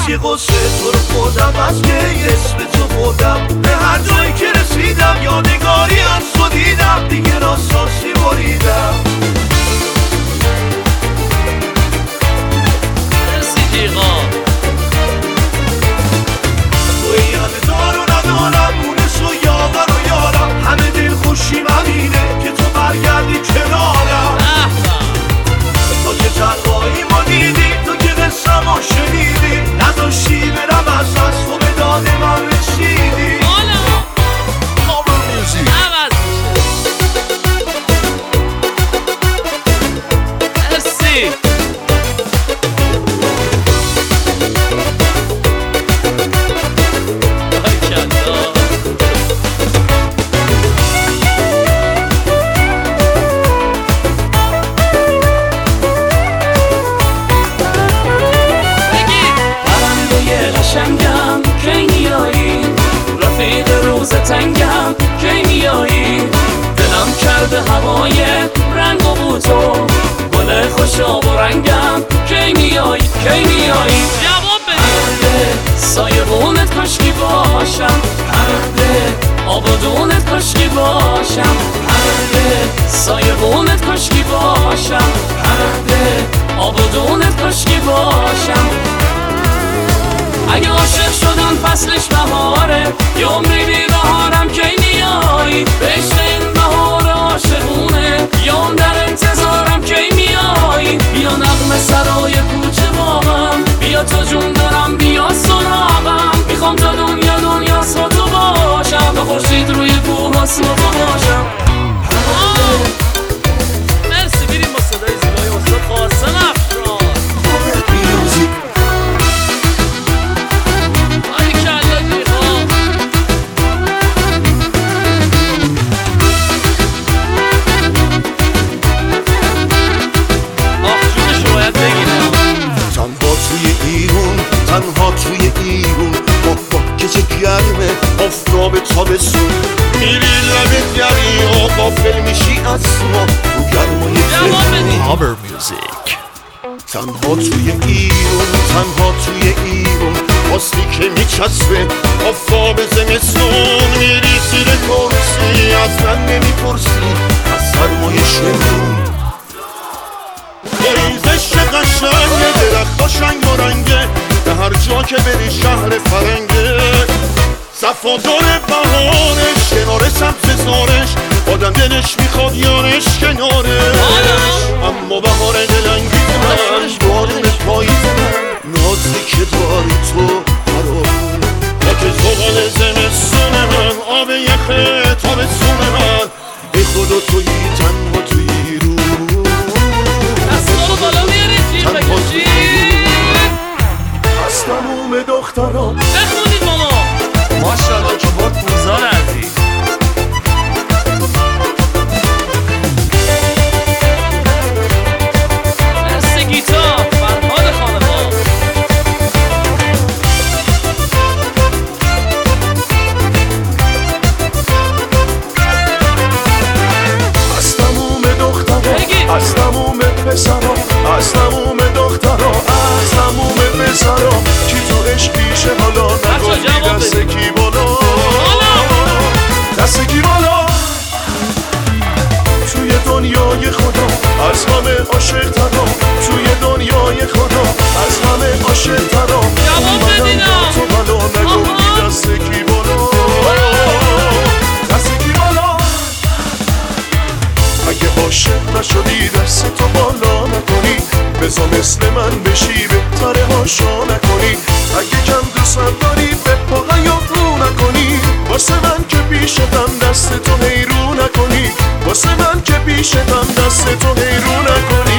از یه قصه تو رو خوردم، از که اسم تو بردم، به هر جایی که رسیدم یادگاری از تو دیدم، دیگه راستاسی بریدم. توی همه دار و ندارم، مونس و یاور و یارم، همه دل خوشیم همینه که تو برگردی کنارم. تو که تنهایی ما دیدی، تو که قصه ما شنیدی، نداشتی برم از دست تو به داد من رسیدی. تنگم کی میایی، دلم کرده هوای رنگ و بوتو، گل خوشاب و رنگم کی میایی، کی میایی. جواب بده سایبونت کاشکی باشم، پرده آبادونت کاشکی باشم، پرده سایبونت کاشکی باشم، پرده آبادونت کاشکی باشم. اگه عاشق شدن فصلش بهاره، یه عمری بی بهارم کی میایی، بهشت این بهار عاشقونه، یا اون در انتظارم کی میایی. بیا نغمه سرای کوچه باغم، بیا تو جون دارم بیا سراغم، میخوام تا دنیا سا تو باشم، تا خورشید روی کوه اسم تو باشم. مرسی، میریم با صدای زیبای استاد قاسم افشار. تنها توی ایرون با که چه گرمه آفتاب تابستون، میری لب دریا غافل میشی از ما تو گرمای هاور میوزیک. تنها توی ایرون، تنها توی ایرون، واسه که میچسبه آفتاب زمستون، میری زیر کرسی از من نمیپرسی از سرمای شمرون. پاییزش قشنگه، درختا شنگ و رنگه، به هر جا که بری شهر فرنگه، صفادار بهارش، کنار سبز زارش، آدم دلش میخواد یارش کنارش. اما بهار دلنگیز من، بارون پاییز من، نازی که داری تو برام، خاک زغال زمستون من، آب یخ تابستون من، ای خدا تویی تنها تویی رو، تنها تویی از تموم دختران. بخونید ماما ماشاءالله که با پوزار عزیز. مرسی گیتار فرهاد خانمان. از تموم دختران، از تموم پسران، از تموم دختران، از تموم پسران، کی تو عشقیشه حالا نگفتی دست کی بالا، دست کی بالا. توی دنیای خدا از همه عاشق ترام، توی دنیای خدا از همه عاشق ترام، اومدم با تو بالا نگفتی دست کی بالا، دست کی بالا. اگه عاشق نشدی دست تو بالا نکنی، بذار مثل من بشی بهتره هاشا نکنی، اگه کم دوستم داری به پا رو نکنی، واسه من که پیشتم دست تو حیرو نکنی، واسه من که پیشتم دست تو حیرو نکنی.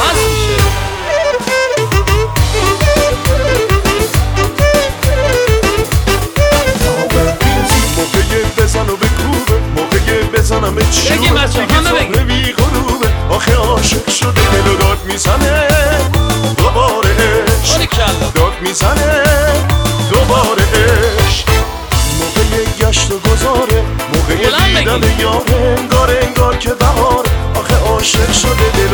موقع بزن و بکوبه، موقع بزنم به چوبه، بی غروبه، آخه عاشق شده دل و داد میزنه دوباره عشق، داد میزنه دوباره عشق. موقع گشت و گذاره، موقع دیدن یاره، انگار که بهار، آخه عاشق شده دل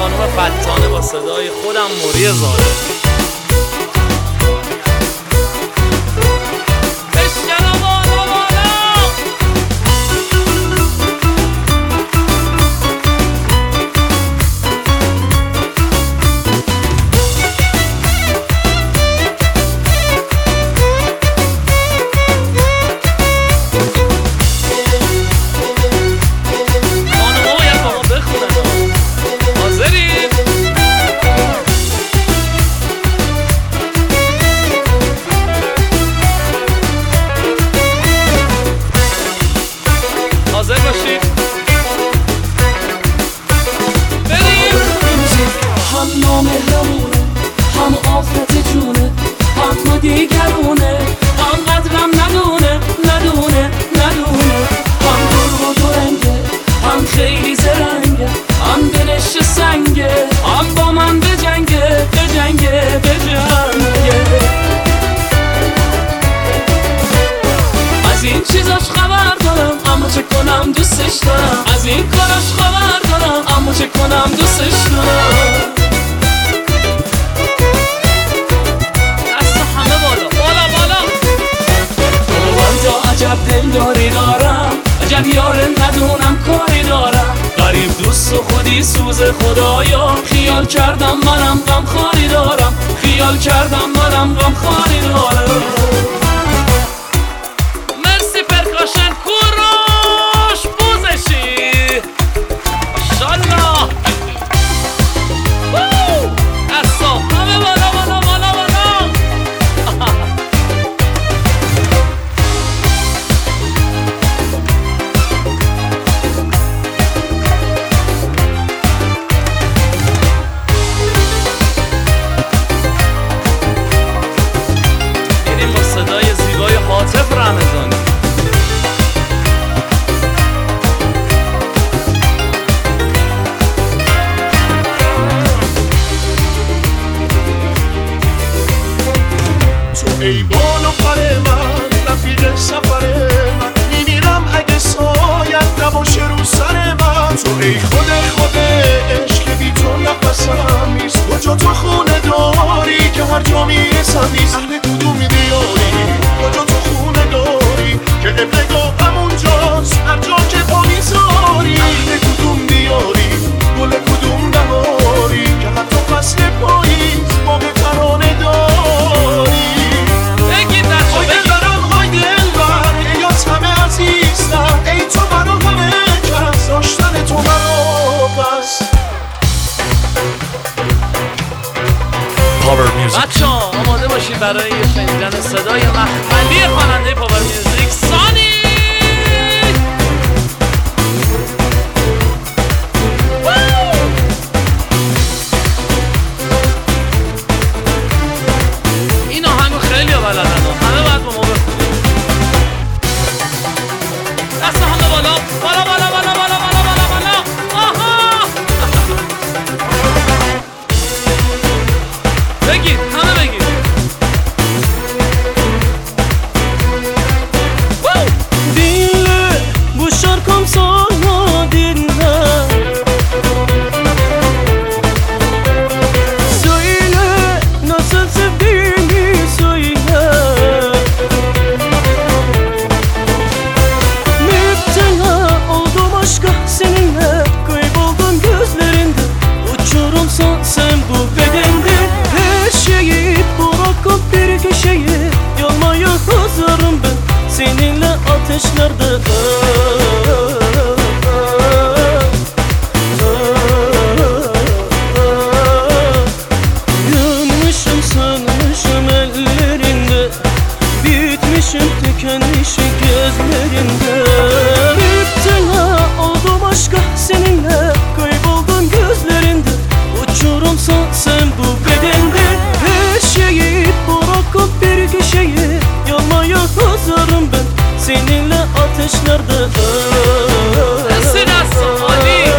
خانم فتانه با صدای خودم موری زاده. دیگرونه هم قدرم ندونه هم دور و دورنگه هم خیلی زرنگه هم دلش سنگه هم با من بجنگه از این چیزاش خبر دارم اما چه کنم دوستش دارم از این کاراش خبر دارم اما چه کنم دوستش دارم عجب دلداری دارم عجب یاره ندونم کاری دارم غریب دوست و خودی سوز خدایا خیال کردم منم غم خاری دارم مرسی پرکاشن کوروش بوزشی ماشالله اصلا همه بالا عاطف رمضانی. تو ای بال و پر من رفیق سفر من میمیرم اگه سایت نباشه رو سر من تو ای خود عشق بی تو نفسم نیست کجا تو خونه داری که هر جا میرسم نیست اهل کدوم دیاری کجا تو خونه داری که قبلگاه همونجاست هر جا که پا میذاری اهل کدوم دیاری گل کدوم بهاری که حتی فصل پاییز باغ ترانه داری های دلبرم های دلبر ایات همه عزیزتر ای تو برا همه کس داشتن تو مرا بس بچه ها آماده باشید برای شنیدن صدای مخملی خواننده پاور میوزیک سانی. این آهنگو خیلی ها بلدن همه باید با ما بخونیم. دست همه بالا آها بگید همه بگید Dinle bu şarkım sana dinle Söyle nasıl sevdiğini söyle Müptela oldum aşka seninle Kayboldum gözlerinde Uçurumsan sen bu bedende Her şeyi bırakıp bir köşeye Yanmaya hazırım ben Seninle ateşlerde Yanmışım sanmışım ellerinde Bitmişim tükenmişim gözlerinde Müptela oldum aşka seninle Kayboldum gözlerinde Uçurumsan sen bu bedende Her şeyi bırakıp bir köşeye Yanmaya hazırım ben Seninle ateşlerde Sırası Ali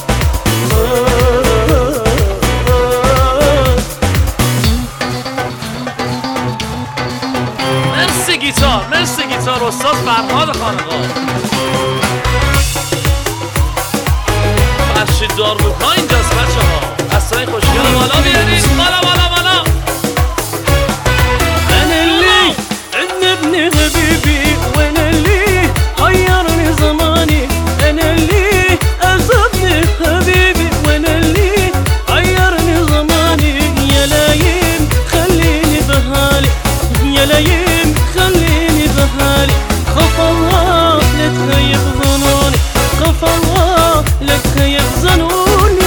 مرسی گیتار استاد فرهاد خانقاه فرشید داربوکا اینجاست بچه ها دستای خوشگل بالا بیارید بالا بالا بالا أنا اللي عند ابن حبيبي وأنا اللي حيرني زماني أنا اللي أذبني حبيبي وأنا اللي حيرني زماني يا لايم خليني بحالي يا لايم خليني بحالي خاف الله لا تخيب ظنوني خاف الله لا تخيب ظنوني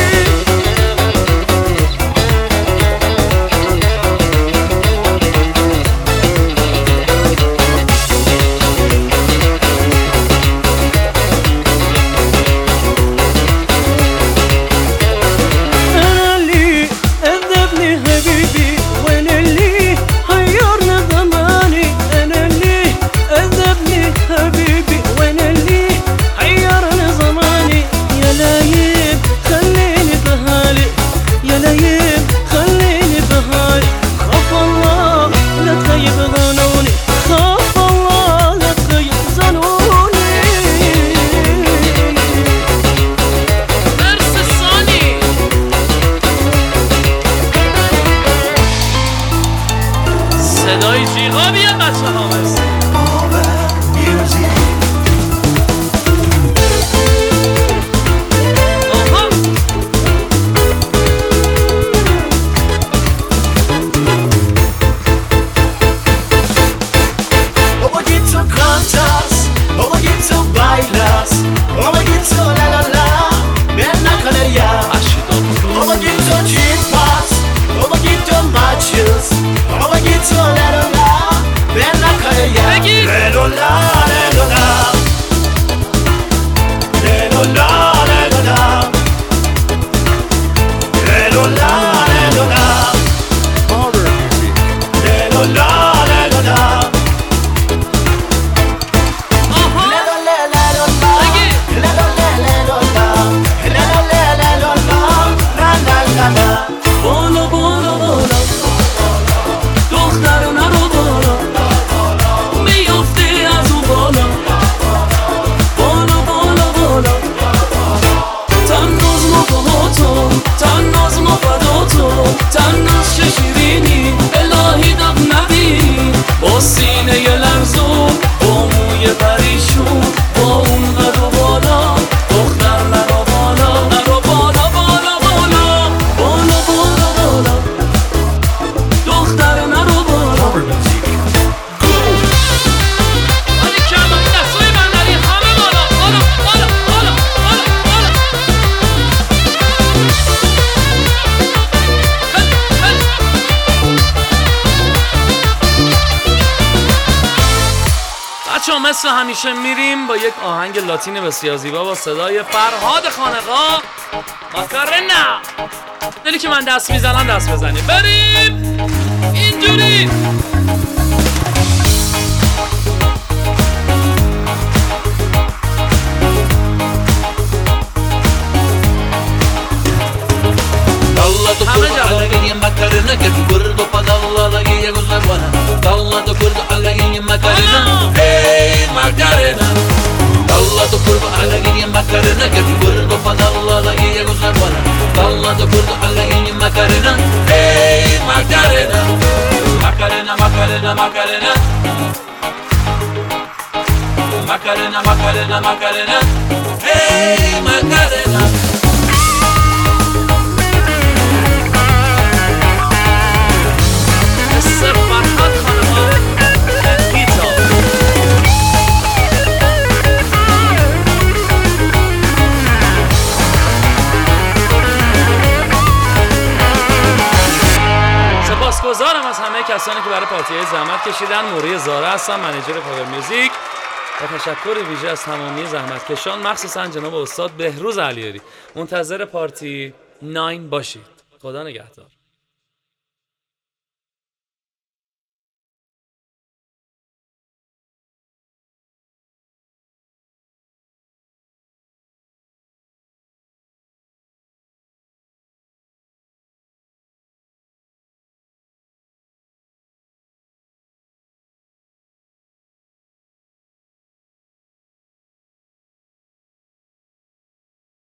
صدای جیغا بیاد بچه ها مرسی مثل همیشه میریم با یک آهنگ لاتین بسیار زیبا با صدای فرهاد خانقا ماکارنا. دلی که من دست میزنم دست بزنیم بریم اینجوری. همه جواب Macarena que tu cuerpo pa' darla la guía con la buena. Dalla tu cuerpo a la guía Macarena. Hey Macarena. Dalla tu cuerpo a la guía Macarena que tu cuerpo pa' darla la guía con la buena. Dalla tu cuerpo a la guía Macarena. Hey Macarena. Macarena, Macarena, Macarena. Macarena, Macarena, Macarena. Hey Macarena. سپاسگزارم از همه کسانی که برای پارتی‌های زحمت کشیدن. موری زاره هستم، منیجر پاور میوزیک. و تشکر ویژه از تمامی زحمتکشان، مخصوصا جناب استاد بهروز علیاری. منتظر پارتی 9 باشید. خدا نگهدار.